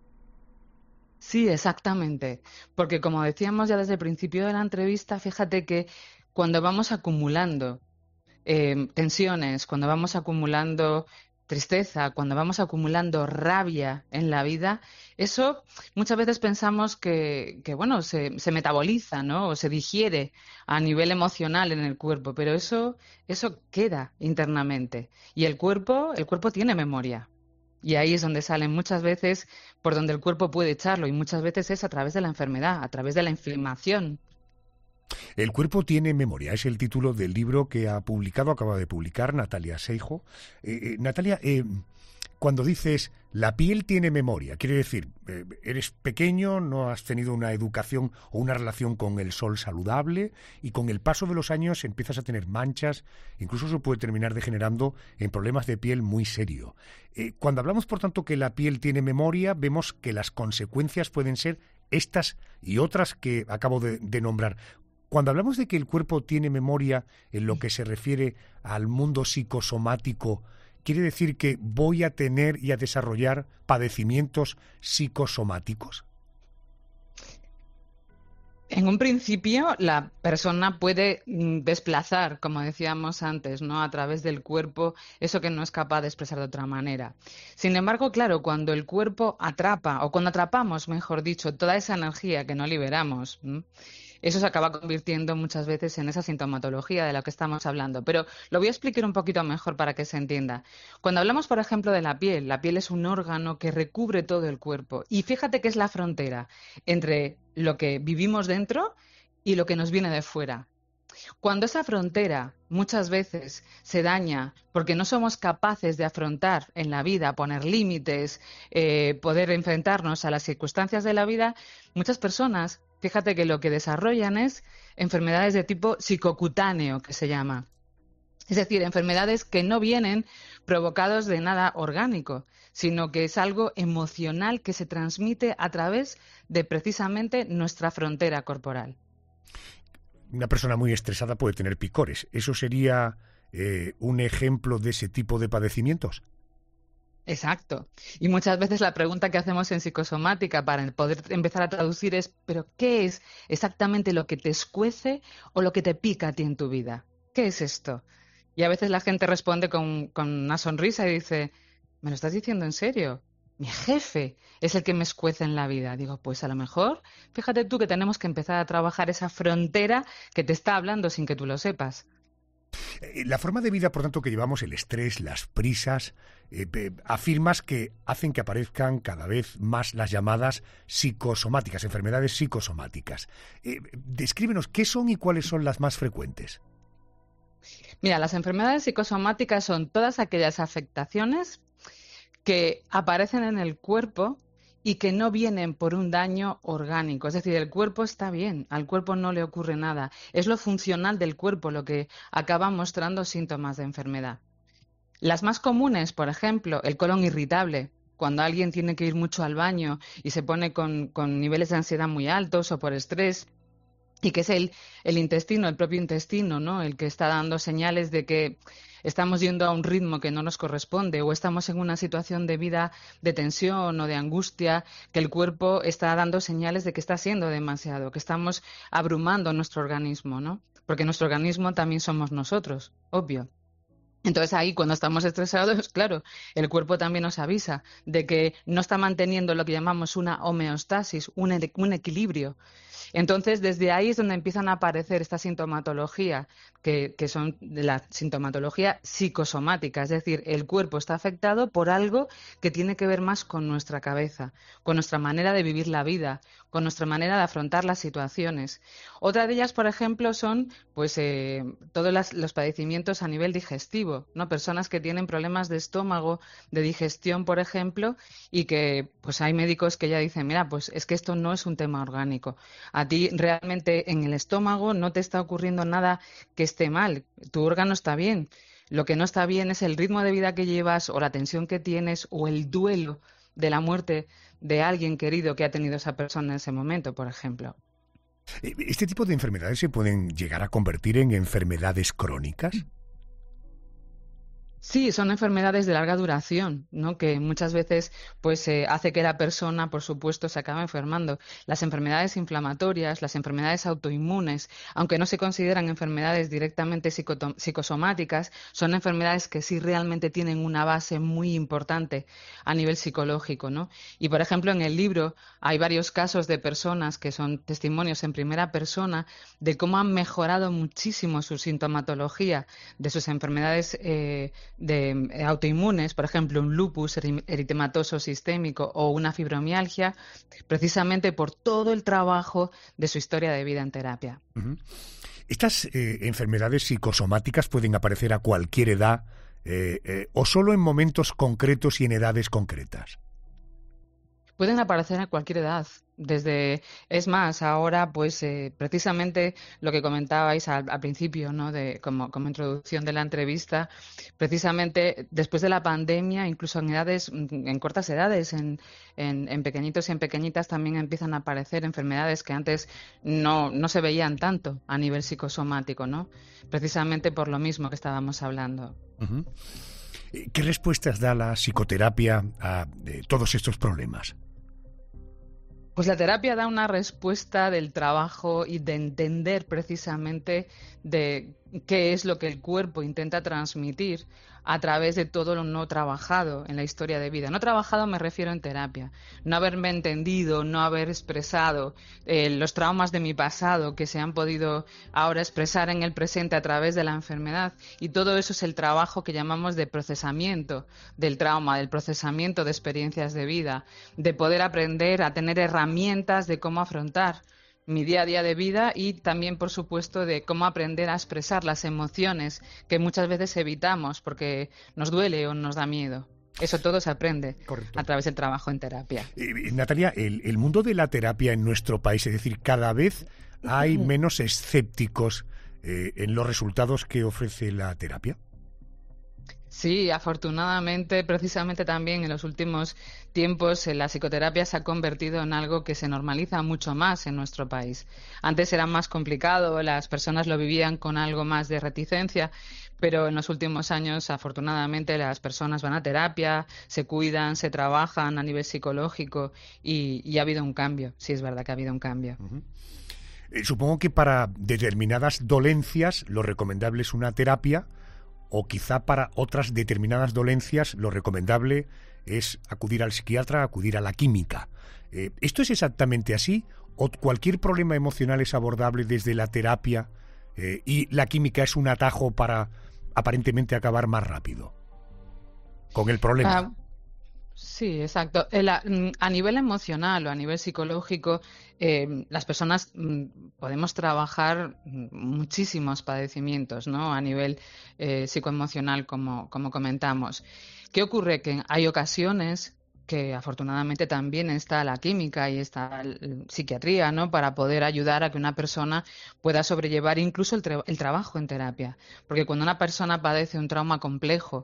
I: Sí, exactamente, porque como decíamos ya desde el principio de la entrevista, fíjate que cuando vamos acumulando eh, tensiones, cuando vamos acumulando tristeza, cuando vamos acumulando rabia en la vida, eso muchas veces pensamos que, que bueno, se, se metaboliza, ¿no?, o se digiere a nivel emocional en el cuerpo, pero eso, eso queda internamente. Y el cuerpo, el cuerpo tiene memoria. Y ahí es donde salen muchas veces por donde el cuerpo puede echarlo, y muchas veces es a través de la enfermedad, a través de la inflamación.
C: El cuerpo tiene memoria, es el título del libro que ha publicado, acaba de publicar Natalia Seijo. Eh, eh, Natalia, eh, cuando dices la piel tiene memoria, quiere decir, eh, eres pequeño, no has tenido una educación o una relación con el sol saludable y con el paso de los años empiezas a tener manchas, incluso eso puede terminar degenerando en problemas de piel muy serio. Eh, cuando hablamos, por tanto, que la piel tiene memoria, vemos que las consecuencias pueden ser estas y otras que acabo de, de nombrar. Cuando hablamos de que el cuerpo tiene memoria en lo que se refiere al mundo psicosomático, ¿quiere decir que voy a tener y a desarrollar padecimientos psicosomáticos?
I: En un principio, la persona puede desplazar, como decíamos antes, ¿no?, a través del cuerpo, eso que no es capaz de expresar de otra manera. Sin embargo, claro, cuando el cuerpo atrapa, o cuando atrapamos, mejor dicho, toda esa energía que no liberamos, ¿m?, eso se acaba convirtiendo muchas veces en esa sintomatología de la que estamos hablando. Pero lo voy a explicar un poquito mejor para que se entienda. Cuando hablamos, por ejemplo, de la piel, la piel es un órgano que recubre todo el cuerpo. Y fíjate que es la frontera entre lo que vivimos dentro y lo que nos viene de fuera. Cuando esa frontera muchas veces se daña porque no somos capaces de afrontar en la vida, poner límites, eh, poder enfrentarnos a las circunstancias de la vida, muchas personas, fíjate que lo que desarrollan es enfermedades de tipo psicocutáneo, que se llama. Es decir, enfermedades que no vienen provocados de nada orgánico, sino que es algo emocional que se transmite a través de precisamente nuestra frontera corporal.
C: Una persona muy estresada puede tener picores. ¿Eso sería eh, un ejemplo de ese tipo de padecimientos?
I: Exacto. Y muchas veces la pregunta que hacemos en psicosomática para poder empezar a traducir es ¿pero qué es exactamente lo que te escuece o lo que te pica a ti en tu vida? ¿Qué es esto? Y a veces la gente responde con, con una sonrisa y dice ¿me lo estás diciendo en serio? Mi jefe es el que me escuece en la vida. Digo, pues a lo mejor, fíjate tú que tenemos que empezar a trabajar esa frontera que te está hablando sin que tú lo sepas.
C: La forma de vida, por tanto, que llevamos, el estrés, las prisas, eh, eh, afirmas que hacen que aparezcan cada vez más las llamadas psicosomáticas, enfermedades psicosomáticas. Eh, descríbenos qué son y cuáles son las más frecuentes.
I: Mira, las enfermedades psicosomáticas son todas aquellas afectaciones que aparecen en el cuerpo y que no vienen por un daño orgánico. Es decir, el cuerpo está bien, al cuerpo no le ocurre nada. Es lo funcional del cuerpo lo que acaba mostrando síntomas de enfermedad. Las más comunes, por ejemplo, el colon irritable. cuando alguien tiene que ir mucho al baño y se pone con, con niveles de ansiedad muy altos o por estrés, y que es el, el intestino, el propio intestino, ¿no? El que está dando señales de que estamos yendo a un ritmo que no nos corresponde o estamos en una situación de vida de tensión o de angustia, que el cuerpo está dando señales de que está siendo demasiado, que estamos abrumando nuestro organismo, ¿no? Porque nuestro organismo también somos nosotros, obvio. Entonces ahí cuando estamos estresados, claro, el cuerpo también nos avisa de que no está manteniendo lo que llamamos una homeostasis, un, e- un equilibrio. Entonces, desde ahí es donde empiezan a aparecer esta sintomatología, que, que son de la sintomatología psicosomática, es decir, el cuerpo está afectado por algo que tiene que ver más con nuestra cabeza, con nuestra manera de vivir la vida, con nuestra manera de afrontar las situaciones. Otra de ellas, por ejemplo, son pues eh, todos las, los padecimientos a nivel digestivo, ¿no? Personas que tienen problemas de estómago, de digestión, por ejemplo, y que pues hay médicos que ya dicen, mira, pues es que esto no es un tema orgánico. A ti realmente en el estómago no te está ocurriendo nada que esté mal, tu órgano está bien. Lo que no está bien es el ritmo de vida que llevas o la tensión que tienes o el duelo de la muerte de alguien querido que ha tenido esa persona en ese momento, por ejemplo.
C: ¿Este tipo de enfermedades se pueden llegar a convertir en enfermedades crónicas?
I: Sí, son enfermedades de larga duración, ¿no? Que muchas veces pues eh, hace que la persona, por supuesto, se acabe enfermando. Las enfermedades inflamatorias, las enfermedades autoinmunes, aunque no se consideran enfermedades directamente psicoto- psicosomáticas, son enfermedades que sí realmente tienen una base muy importante a nivel psicológico, ¿no? Y, por ejemplo, en el libro hay varios casos de personas que son testimonios en primera persona de cómo han mejorado muchísimo su sintomatología de sus enfermedades eh, de eh, autoinmunes, por ejemplo, un lupus eri- eritematoso sistémico o una fibromialgia, precisamente por todo el trabajo de su historia de vida en terapia.
C: Uh-huh. ¿Estas eh, enfermedades psicosomáticas pueden aparecer a cualquier edad eh, eh, o solo en momentos concretos y en edades concretas?
I: Pueden aparecer a cualquier edad. Desde, es más, ahora, pues, eh, precisamente lo que comentabais al, al principio, ¿no? De, como, como introducción de la entrevista, precisamente después de la pandemia, incluso en edades, en cortas edades, en, en, en pequeñitos y en pequeñitas también empiezan a aparecer enfermedades que antes no, no se veían tanto a nivel psicosomático, ¿no? Precisamente por lo mismo que estábamos hablando.
C: Uh-huh. ¿Qué respuestas da la psicoterapia a eh, todos estos problemas?
I: Pues la terapia da una respuesta del trabajo y de entender precisamente de qué es lo que el cuerpo intenta transmitir a través de todo lo no trabajado en la historia de vida. No trabajado me refiero en terapia. No haberme entendido, no haber expresado eh, los traumas de mi pasado que se han podido ahora expresar en el presente a través de la enfermedad. Y todo eso es el trabajo que llamamos de procesamiento del trauma, del procesamiento de experiencias de vida, de poder aprender a tener herramientas de cómo afrontar mi día a día de vida y también, por supuesto, de cómo aprender a expresar las emociones que muchas veces evitamos porque nos duele o nos da miedo. Eso todo se aprende
C: Correcto.
I: A través del trabajo en terapia.
C: Eh, Natalia, el, el mundo de la terapia en nuestro país, es decir, cada vez hay menos escépticos eh, en los resultados que ofrece la terapia.
I: Sí, afortunadamente, precisamente también en los últimos tiempos eh, la psicoterapia se ha convertido en algo que se normaliza mucho más en nuestro país. Antes era más complicado, las personas lo vivían con algo más de reticencia, pero en los últimos años, afortunadamente, las personas van a terapia, se cuidan, se trabajan a nivel psicológico y, y ha habido un cambio. Sí, es verdad que ha habido un cambio.
C: Uh-huh. Eh, supongo que para determinadas dolencias lo recomendable es una terapia, o quizá para otras determinadas dolencias lo recomendable es acudir al psiquiatra, acudir a la química. Eh, ¿Esto es exactamente así? ¿O cualquier problema emocional es abordable desde la terapia eh, y la química es un atajo para aparentemente acabar más rápido con el problema?
I: Ah, sí, exacto. El, a, a nivel emocional o a nivel psicológico, eh, las personas mm, podemos trabajar muchísimos padecimientos, ¿no? A nivel eh, psicoemocional, como, como comentamos. ¿Qué ocurre? Que hay ocasiones que afortunadamente también está la química y está la psiquiatría, ¿no? Para poder ayudar a que una persona pueda sobrellevar incluso el, tra- el trabajo en terapia. Porque cuando una persona padece un trauma complejo,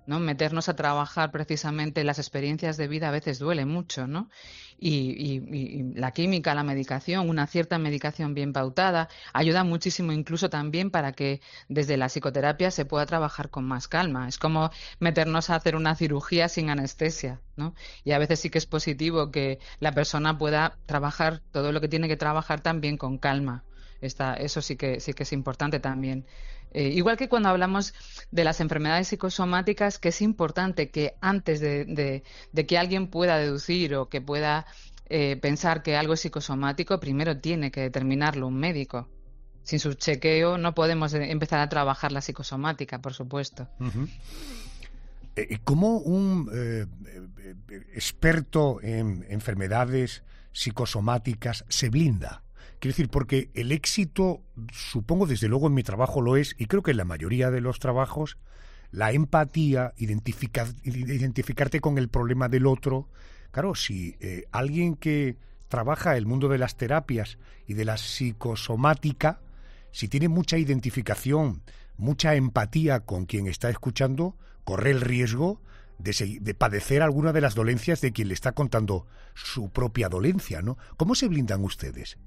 I: ¿no? Meternos a trabajar precisamente las experiencias de vida a veces duele mucho, ¿no? Y, y, y la química, la medicación, una cierta medicación bien pautada, ayuda muchísimo incluso también para que desde la psicoterapia se pueda trabajar con más calma. Es como meternos a hacer una cirugía sin anestesia, ¿no? Y a veces sí que es positivo que la persona pueda trabajar todo lo que tiene que trabajar también con calma. Está, eso sí que, sí que es importante también. Eh, igual que cuando hablamos de las enfermedades psicosomáticas, que es importante que antes de, de, de que alguien pueda deducir o que pueda eh, pensar que algo es psicosomático, primero tiene que determinarlo un médico. Sin su chequeo no podemos empezar a trabajar la psicosomática, por supuesto.
C: Uh-huh. Eh, ¿Cómo un eh, experto en enfermedades psicosomáticas se blinda? Quiero decir, porque el éxito, supongo desde luego en mi trabajo lo es, y creo que en la mayoría de los trabajos, la empatía, identificar, identificarte con el problema del otro. Claro, si eh, alguien que trabaja el mundo de las terapias y de la psicosomática, si tiene mucha identificación, mucha empatía con quien está escuchando, corre el riesgo de, se, de padecer alguna de las dolencias de quien le está contando su propia dolencia, ¿no? ¿Cómo se blindan ustedes?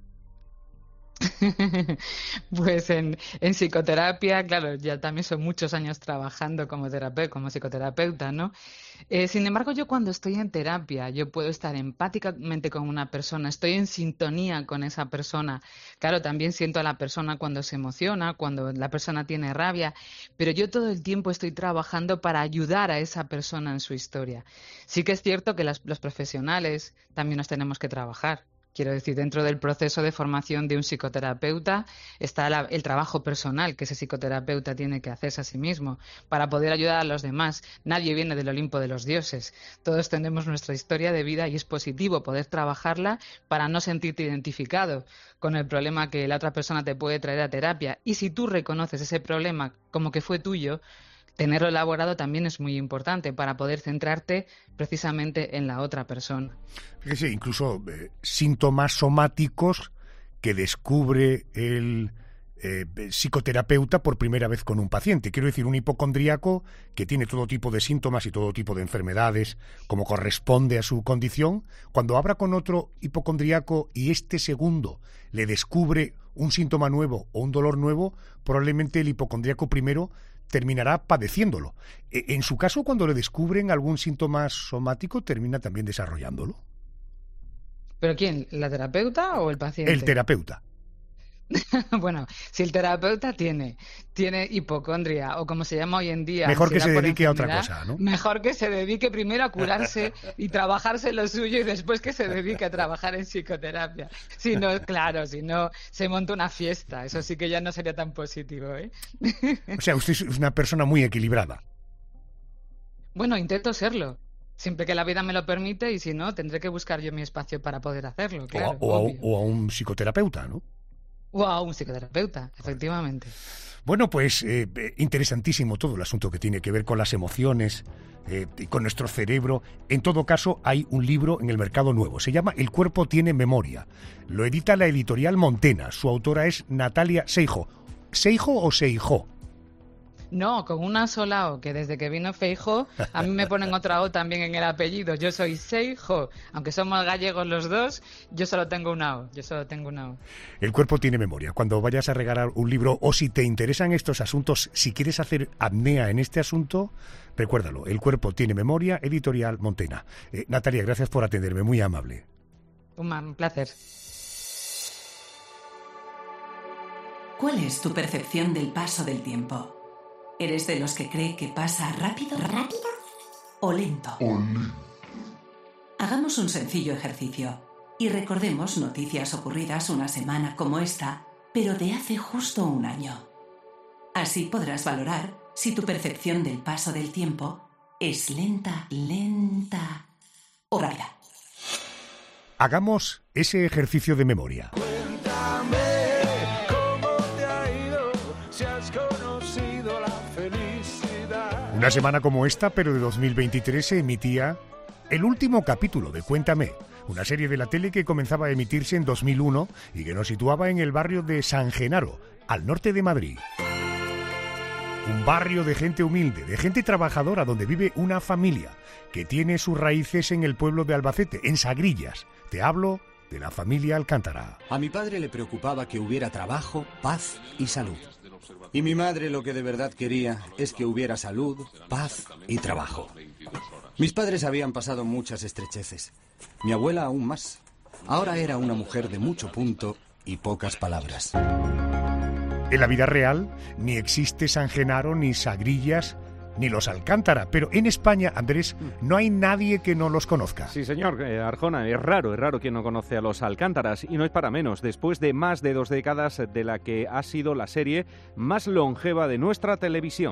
I: Pues en, en psicoterapia, claro, ya también son muchos años trabajando como terapeuta, como psicoterapeuta, ¿no? Eh, sin embargo, yo cuando estoy en terapia, yo puedo estar empáticamente con una persona, estoy en sintonía con esa persona. Claro, también siento a la persona cuando se emociona, cuando la persona tiene rabia, pero yo todo el tiempo estoy trabajando para ayudar a esa persona en su historia. Sí que es cierto que las, los profesionales también nos tenemos que trabajar. Quiero decir, dentro del proceso de formación de un psicoterapeuta está la, el trabajo personal que ese psicoterapeuta tiene que hacerse a sí mismo para poder ayudar a los demás. Nadie viene del Olimpo de los dioses. Todos tenemos nuestra historia de vida y es positivo poder trabajarla para no sentirte identificado con el problema que la otra persona te puede traer a terapia. Y si tú reconoces ese problema como que fue tuyo, tenerlo elaborado también es muy importante para poder centrarte precisamente en la otra persona.
C: Fíjese, incluso eh, síntomas somáticos que descubre el eh, psicoterapeuta por primera vez con un paciente. Quiero decir, un hipocondríaco que tiene todo tipo de síntomas y todo tipo de enfermedades como corresponde a su condición, cuando habla con otro hipocondríaco y este segundo le descubre un síntoma nuevo o un dolor nuevo, probablemente el hipocondríaco primero terminará padeciéndolo. En su caso, cuando le descubren algún síntoma somático, termina también desarrollándolo.
I: ¿Pero quién? ¿La terapeuta o el paciente?
C: El terapeuta.
I: Bueno, si el terapeuta tiene, tiene hipocondria o como se llama hoy en día...
C: Mejor que se dedique a otra cosa, ¿no?
I: Mejor que se dedique primero a curarse y trabajarse lo suyo y después que se dedique a trabajar en psicoterapia. Si no, claro, si no, se monta una fiesta. Eso sí que ya no sería tan positivo, ¿eh?
C: O sea, usted es una persona muy equilibrada.
I: Bueno, intento serlo. Siempre que la vida me lo permite y si no, tendré que buscar yo mi espacio para poder hacerlo, claro.
C: O a, o a, o a un psicoterapeuta, ¿no?
I: O a un psicoterapeuta, efectivamente.
C: Bueno, pues eh, interesantísimo todo el asunto que tiene que ver con las emociones, eh, y con nuestro cerebro. En todo caso, hay un libro en el mercado nuevo. Se llama El cuerpo tiene memoria. Lo edita la editorial Montena. Su autora es Natalia Seijo. ¿Seijo o Seijo?
I: No, con una sola O, que desde que vino Feijóo, a mí me ponen otra O también en el apellido. Yo soy Seijo, aunque somos gallegos los dos, yo solo tengo una O, yo solo tengo una O.
C: El cuerpo tiene memoria. Cuando vayas a regalar un libro o si te interesan estos asuntos, si quieres hacer apnea en este asunto, recuérdalo. El cuerpo tiene memoria, editorial Montena. Eh, Natalia, gracias por atenderme, muy amable.
I: Un placer.
J: ¿Cuál es tu percepción del paso del tiempo? ¿Eres de los que cree que pasa rápido, rápido o lento? Um. Hagamos un sencillo ejercicio y recordemos noticias ocurridas una semana como esta, pero de hace justo un año. Así podrás valorar si tu percepción del paso del tiempo es lenta, lenta o rápida.
C: Hagamos ese ejercicio de memoria. Una semana como esta, pero de dos mil veintitrés, se emitía el último capítulo de Cuéntame, una serie de la tele que comenzaba a emitirse en dos mil uno y que nos situaba en el barrio de San Genaro, al norte de Madrid. un barrio de gente humilde, de gente trabajadora, donde vive una familia que tiene sus raíces en el pueblo de Albacete, en Sagrillas. Te hablo de la familia Alcántara.
K: A mi padre le preocupaba que hubiera trabajo, paz y salud. Y mi madre lo que de verdad quería es que hubiera salud, paz y trabajo. Mis padres habían pasado muchas estrecheces. Mi abuela aún más. Ahora era una mujer de mucho punto y pocas palabras.
C: En la vida real ni existe San Genaro, ni Sagrillas, ni los Alcántara, pero en España, Andrés, no hay nadie que no los conozca.
L: Sí, señor, eh, Arjona, es raro, es raro quien no conoce a los Alcántaras, y no es para menos, después de más de dos décadas de la que ha sido la serie más longeva de nuestra televisión.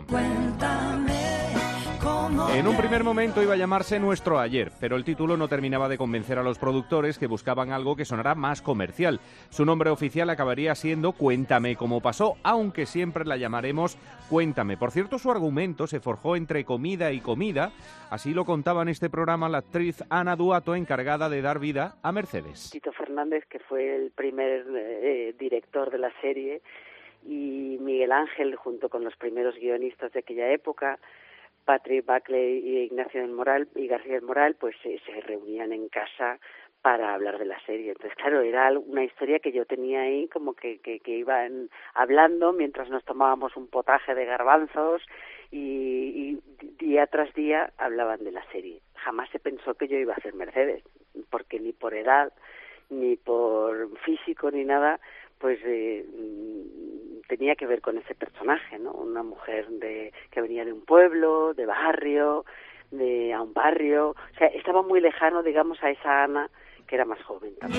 L: En un primer momento iba a llamarse Nuestro Ayer, pero el título no terminaba de convencer a los productores, que buscaban algo que sonara más comercial. Su nombre oficial acabaría siendo Cuéntame cómo pasó, aunque siempre la llamaremos Cuéntame. Por cierto, su argumento se forjó entre comida y comida. Así lo contaba en este programa la actriz Ana Duato, encargada de dar vida a Mercedes.
M: Tito Fernández, que fue el primer eh, director de la serie, y Miguel Ángel, junto con los primeros guionistas de aquella época, Patrick Buckley y Ignacio del Moral y García del Moral, pues eh, se reunían en casa para hablar de la serie. Entonces, claro, era una historia que yo tenía ahí como que, que, que iban hablando mientras nos tomábamos un potaje de garbanzos y, y día tras día hablaban de la serie. Jamás se pensó que yo iba a ser Mercedes, porque ni por edad, ni por físico, ni nada, pues eh, tenía que ver con ese personaje, ¿no? Una mujer de que venía de un pueblo, de barrio, de a un barrio, o sea, estaba muy lejano, digamos, a esa Ana que era más joven también.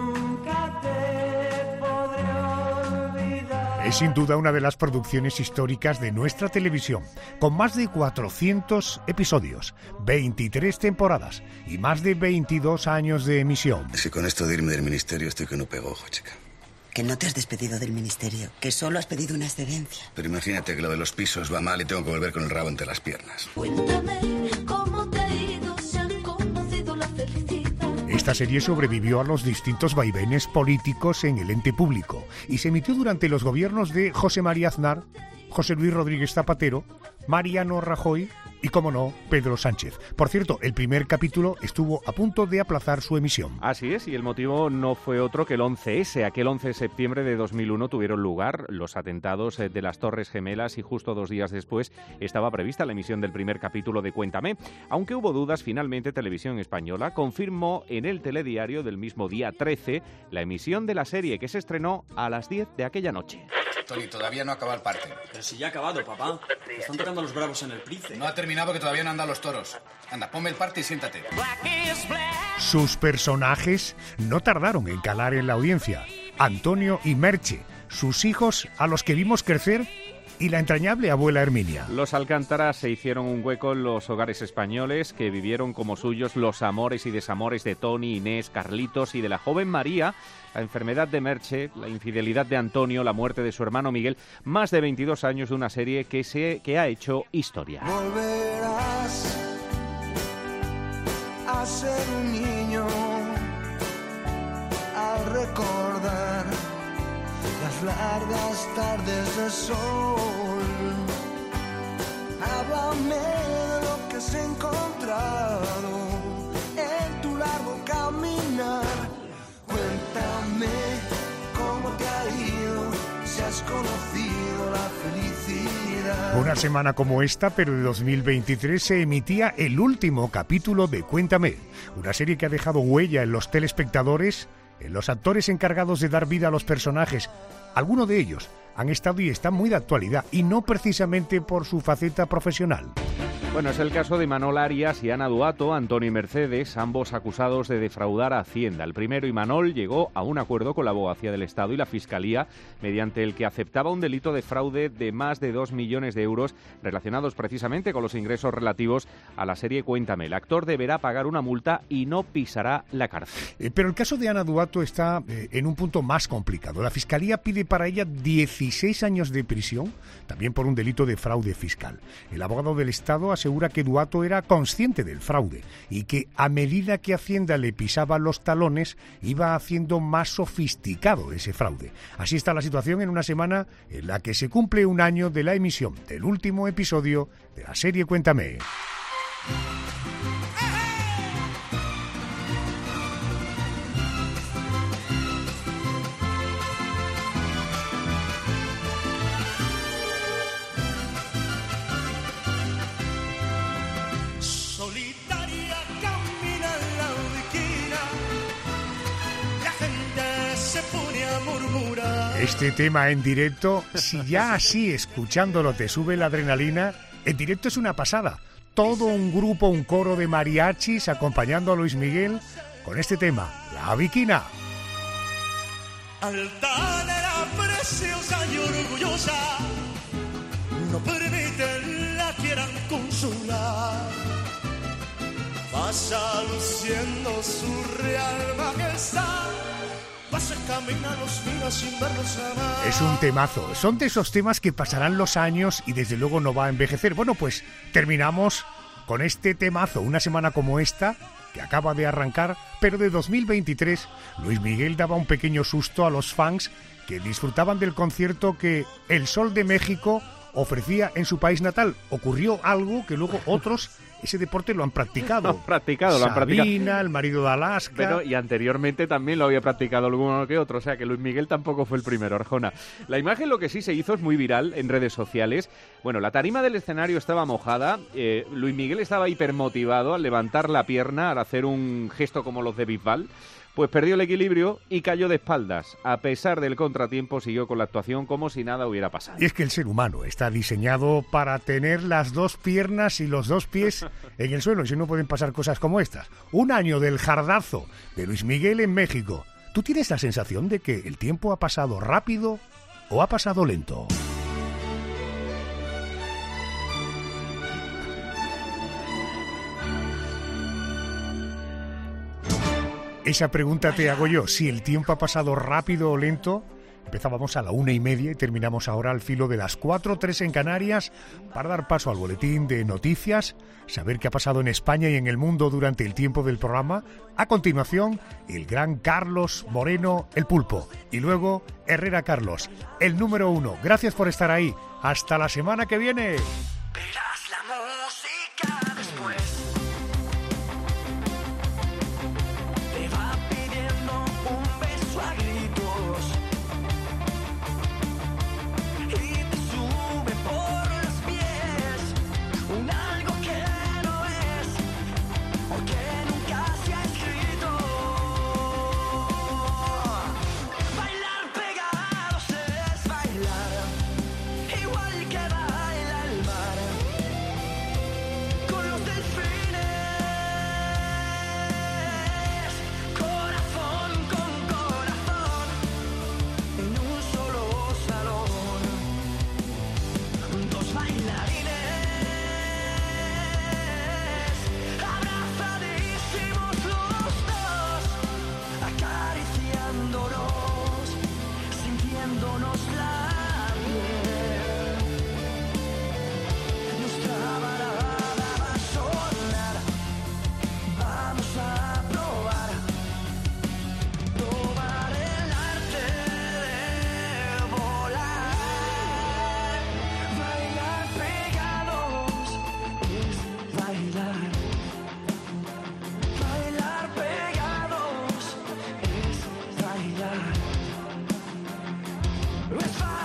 C: Es sin duda una de las producciones históricas de nuestra televisión, con más de cuatrocientos episodios, veintitrés temporadas y más de veintidós años de emisión.
N: Es que con esto de irme del ministerio estoy que no pego ojo, chica.
O: Que no te has despedido del ministerio, que solo has pedido una excedencia.
N: Pero imagínate que lo de los pisos va mal y tengo que volver con el rabo entre las piernas.
O: Cuéntame cómo te ha ido, si has conocido la felicidad.
C: Esta serie sobrevivió a los distintos vaivenes políticos en el ente público y se emitió durante los gobiernos de José María Aznar, José Luis Rodríguez Zapatero, Mariano Rajoy y, como no, Pedro Sánchez. Por cierto, el primer capítulo estuvo a punto de aplazar su emisión.
L: Así es, y el motivo no fue otro que el once ese. Aquel once de septiembre de dos mil uno tuvieron lugar los atentados de las Torres Gemelas y justo dos días después estaba prevista la emisión del primer capítulo de Cuéntame. Aunque hubo dudas, finalmente Televisión Española confirmó en el telediario del mismo día trece la emisión de la serie, que se estrenó a las diez de aquella noche.
P: Tony, todavía no acaba el parte.
Q: Pero si ya ha acabado, papá. Están tocando los bravos en el Price.
P: No ha terminado porque todavía no andan los toros. Anda, ponme el parte y siéntate.
C: Sus personajes no tardaron en calar en la audiencia. Antonio y Merche, sus hijos a los que vimos crecer, y la entrañable abuela Herminia.
L: Los Alcántara se hicieron un hueco en los hogares españoles, que vivieron como suyos los amores y desamores de Tony, Inés, Carlitos y de la joven María, la enfermedad de Merche, la infidelidad de Antonio, la muerte de su hermano Miguel. Más de veintidós años de una serie que, se, que ha hecho historia.
F: Volverás a ser un niño al recordar las largas tardes de sol. Háblame de lo que has encontrado en tu largo caminar. Cuéntame cómo te ha ido, si has conocido la felicidad.
C: Una semana como esta, pero de dos mil veintitrés, se emitía el último capítulo de Cuéntame, una serie que ha dejado huella en los telespectadores, en los actores encargados de dar vida a los personajes. Algunos de ellos han estado y están muy de actualidad, y no precisamente por su faceta profesional.
L: Bueno, es el caso de Imanol Arias y Ana Duato, Antonio y Mercedes, ambos acusados de defraudar a Hacienda. El primero, Imanol, llegó a un acuerdo con la Abogacía del Estado y la Fiscalía, mediante el que aceptaba un delito de fraude de más de dos millones de euros relacionados precisamente con los ingresos relativos a la serie Cuéntame. El actor deberá pagar una multa y no pisará la cárcel.
C: Eh, pero el caso de Ana Duato está eh, en un punto más complicado. La Fiscalía pide para ella dieciséis años de prisión, también por un delito de fraude fiscal. El abogado del Estado, abogado asegura que Duato era consciente del fraude y que a medida que Hacienda le pisaba los talones iba haciendo más sofisticado ese fraude. Así está la situación en una semana en la que se cumple un año de la emisión del último episodio de la serie Cuéntame.
D: Solitaria camina en la esquina, la gente se pone a murmurar.
C: Este tema en directo, si ya así escuchándolo te sube la adrenalina, en directo es una pasada. Todo un grupo, un coro de mariachis acompañando a Luis Miguel con este tema, La Viquina.
D: Altanera preciosa y orgullosa, no permiten la quieran consolar. Pasa luciendo su real majestad, pasa camina los míos sin verlos amar.
C: Es un temazo, son de esos temas que pasarán los años y desde luego no va a envejecer. Bueno, pues terminamos con este temazo, una semana como esta, que acaba de arrancar, pero de dos mil veintitrés, Luis Miguel daba un pequeño susto a los fans que disfrutaban del concierto que El Sol de México ofrecía en su país natal. Ocurrió algo que luego otros ese deporte lo han practicado.
L: Lo han practicado, lo han practicado.
C: Sabina, el marido de Alaska.
L: Pero y anteriormente también lo había practicado alguno que otro, o sea que Luis Miguel tampoco fue el primero, Arjona. La imagen lo que sí se hizo es muy viral en redes sociales. Bueno, la tarima del escenario estaba mojada, eh, Luis Miguel estaba hipermotivado al levantar la pierna, al hacer un gesto como los de Bisbal. Pues perdió el equilibrio y cayó de espaldas. A pesar del contratiempo, siguió con la actuación como si nada hubiera pasado.
C: Y es que el ser humano está diseñado para tener las dos piernas y los dos pies en el suelo, y si no pueden pasar cosas como estas. Un año del jardazo de Luis Miguel en México. ¿Tú tienes la sensación de que el tiempo ha pasado rápido o ha pasado lento? Esa pregunta te hago yo, si el tiempo ha pasado rápido o lento. Empezábamos a la una y media y terminamos ahora al filo de las cuatro, tres en Canarias, para dar paso al boletín de noticias, saber qué ha pasado en España y en el mundo durante el tiempo del programa. A continuación, el gran Carlos Moreno, el Pulpo. Y luego, Herrera Carlos, el número uno. Gracias por estar ahí. Hasta la semana que viene.
D: It's fine.